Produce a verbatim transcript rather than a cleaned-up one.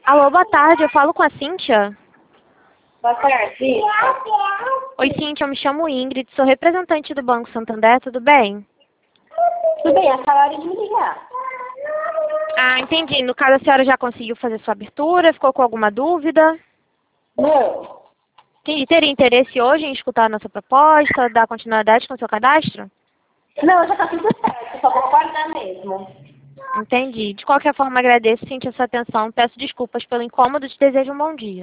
Alô, boa tarde, eu falo com a Cíntia. Boa tarde. Oi, Cíntia, eu me chamo Ingrid, sou representante do Banco Santander, tudo bem? Tudo bem, essa hora de me ligar. Ah, entendi. No caso, a senhora já conseguiu fazer sua abertura? Ficou com alguma dúvida? Não. E teria interesse hoje em escutar a nossa proposta, dar continuidade com o seu cadastro? Não, já tá tudo certo, só vou guardar mesmo. Entendi. De qualquer forma, agradeço, Cíntia, a sua atenção. Peço desculpas pelo incômodo e te desejo um bom dia.